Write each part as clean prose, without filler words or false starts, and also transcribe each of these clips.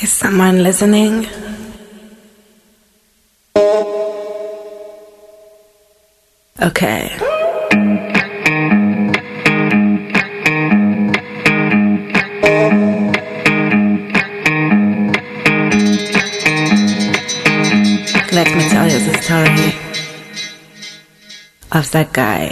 Is someone listening? Okay. Let me tell you the story of that guy.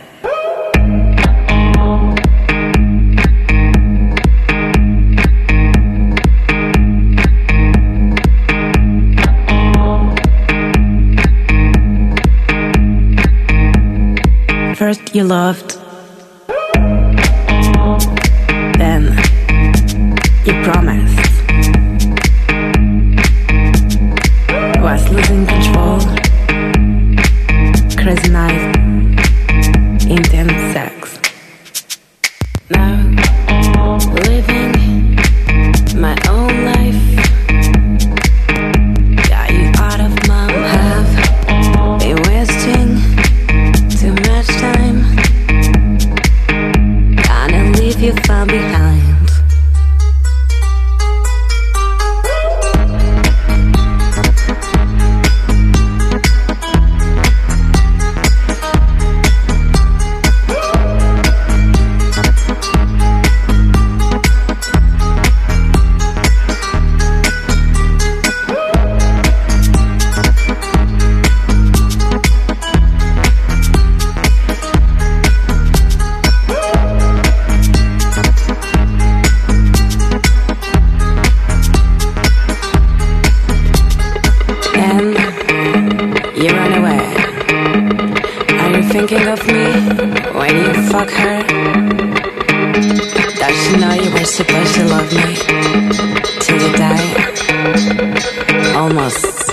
First you loved, then you promised, was losing control, crazy night, intense sex. Now living my own life, got you out of my have been wasting too much time, gonna leave you far behind. You run away. Are you thinking of me when you fuck her? Does she know you were supposed to love me till you die? Almost.